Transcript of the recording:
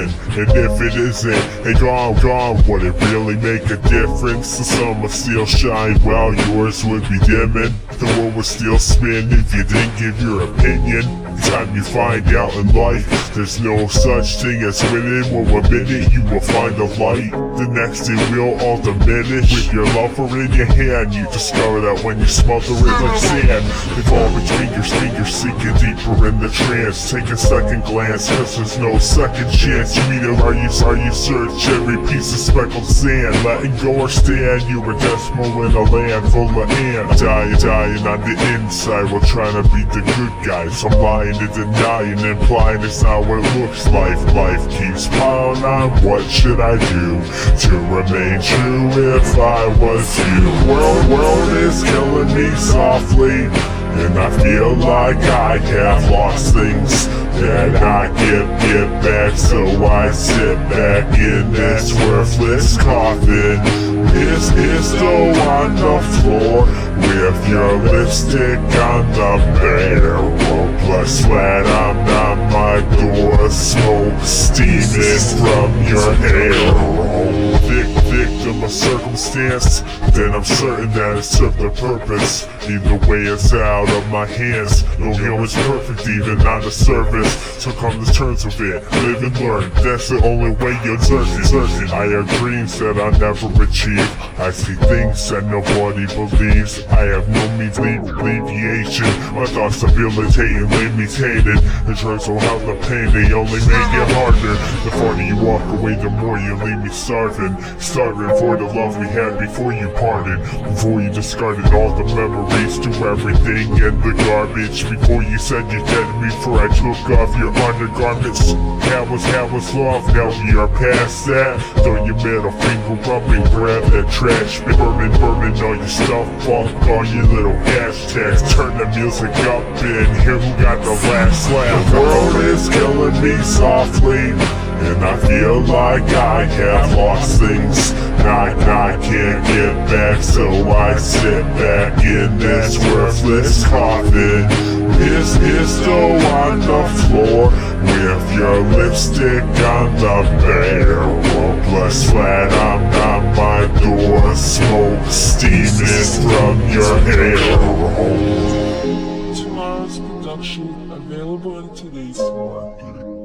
And if it isn't, hey gone, would it really make a difference? The sun would still shine while yours would be dimming. The world would still spin if you didn't give your opinion. The time you find out in life, there's no such thing as winning. Well, one minute you will find the light, the next it will all diminish. With your lover in your hand, you discover that when you smother it like sand, they fall between your fingers, sinking deeper in the trance. Take a second glance, cause there's no second chance. You either are you search every piece of speckled sand, letting go or stand. You were decimal in a land full of ants, dying on the inside while trying to be the good guys. I'm lying and denying, implying it's not what it looks like. Life keeps piling on. What should I do to remain true if I was you? World is killing me softly, and I feel like I have lost things that I can't get back. So I sit back in this worthless coffin, pissed on the floor, with your lipstick on the barrel. Plus sweat on my door, smoke steaming from your hair. Victim of circumstance, then I'm certain that it served their purpose. Either way it's out of my hands. No hero is perfect, even on the surface. So come to terms with it, live and learn. That's the only way you're certain. I have dreams that I never achieve. I see things that nobody believes. I have no means of alleviation. My thoughts debilitating, limitated. The drugs will help the pain, they only make it harder. The farther you walk away, the more you leave me starving. Starving for the love we had before you parted. Before you discarded all the memories, threw everything in the garbage. Before you said you dead to me, before I took off your undergarments. That was love, now we are past that. Throw your middle finger up and grab that trash. Burning all your stuff, fuck all your little hashtags. Turn the music up and hear who got the last laugh. The world is killing me softly, and I feel like I have lost things I can't get back. So I sit back in this worthless coffin, pissed on the floor, with your lipstick on the barrel. Plus sweat on my door, smoke steaming from your hair. Tomorrow's production available in today's market.